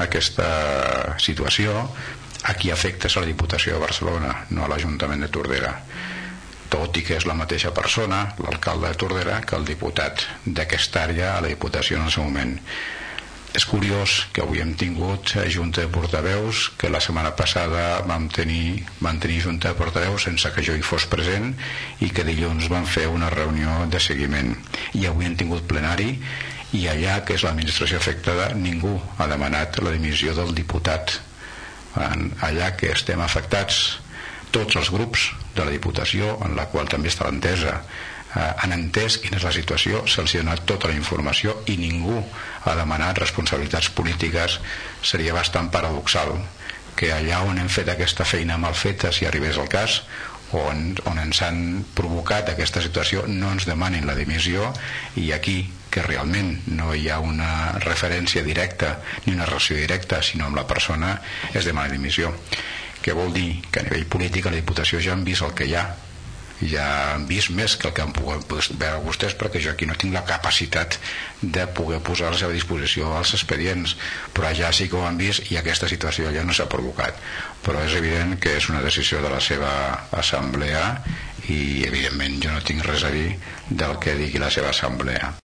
aquesta situació a qui afecta és a la Diputació de Barcelona, no a l'Ajuntament de Tordera, tot i que és la mateixa persona, l'alcalde de Tordera, que el diputat d'aquesta àrea a la Diputació en el seu moment. És curiós que avui hem tingut junta de portaveus, que la setmana passada vam tenir junta de portaveus sense que jo hi fos present, i que dilluns vam fer una reunió de seguiment, i avui hem tingut plenari, i allà, que és l'administració afectada, ningú ha demanat la dimissió del diputat. Allà que estem afectats tots els grups de la Diputació, en la qual també està l'entesa, han entès quina és la situació, se'ls ha donat tota la informació i ningú ha demanat responsabilitats polítiques. Seria bastant paradoxal que allà on hem fet aquesta feina mal feta, si arribés el cas, on ens han provocat aquesta situació, no ens demanin la dimissió, i aquí, que realment no hi ha una referència directa ni una relació directa, sinó amb la persona, es demana dimissió. Què vol dir? Que a nivell polític a la Diputació ja han vist el que hi ha, ja han vist més que el que han pogut veure vostès, perquè jo aquí no tinc la capacitat de poder posar a la seva disposició els expedients, però allà sí que ho han vist i aquesta situació ja no s'ha provocat. Però és evident que és una decisió de la seva assemblea i evidentment jo no tinc res a dir del que digui la seva assemblea.